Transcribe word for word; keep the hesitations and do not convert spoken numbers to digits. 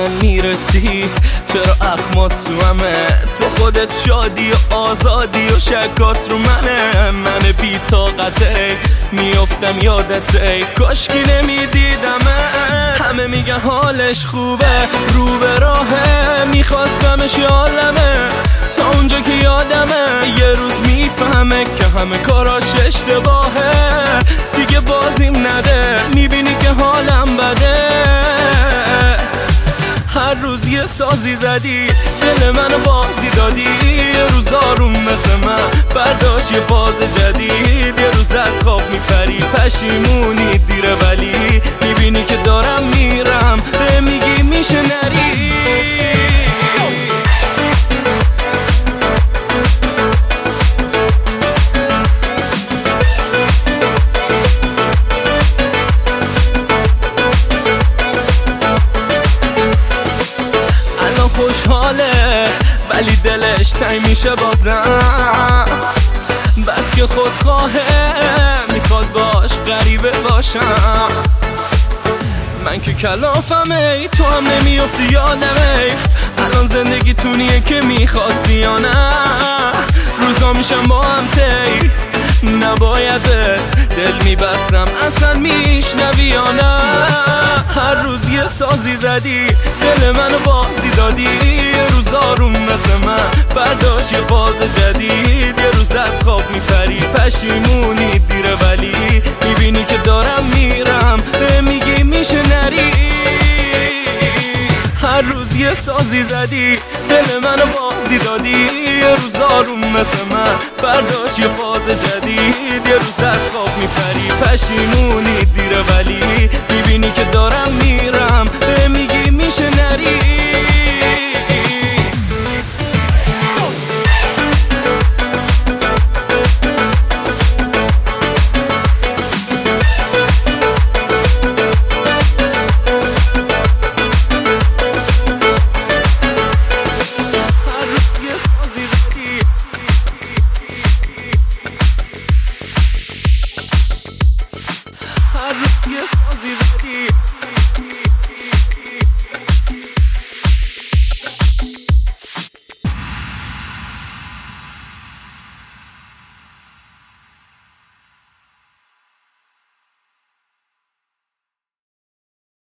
من میرسی، چرا اخمات تو همه، تو خودت شادی و آزادی و شکات رو منه. من بی طاقته میافتم یادته، کاشکی نمیدیدمه. همه میگن حالش خوبه رو به راهه، میخواستمش یالمه تا اونجا که یادمه. یه روز میفهمه که همه کاراش اشتباهه، دیگه بازیم نده، میبینی که حالم بده. هر روز یه سازی زدی، دل منو بازی دادی. یه روز آروم مثل من برداشت یه فاز جدید. یه روز از خواب میپری پشیمونی دیره، ولی میبینی که دارم میرم، به میگی میشه نری. خوشحاله ولی دلش تنگ میشه بازم، بس که خودخواهه میخواد باش غریبه باشم. من که کلافمه ای تو هم نمیافتی یادمه. الان زندگی تونیه که میخواستی یا نه، روزا میشم با هم تی نبایدت دل میبستم اصلا میشنوی یا نه. هر روز یه سازی زدی، دل منو بازی دادی. یه روز آروم مثل من برداشت یه فاز جدید. یه روز از خواب میپری پشیمونی دیره، ولی میبینی که دارم میرم، به میگی میشه نری. هر روز یه سازی زدی، دل منو بازی دادی. یه روز آروم مثل من برداشت یه فاز جدید. یه روز از خواب میپری پشیمونی دیره، ولی میبینی که دارم میرم.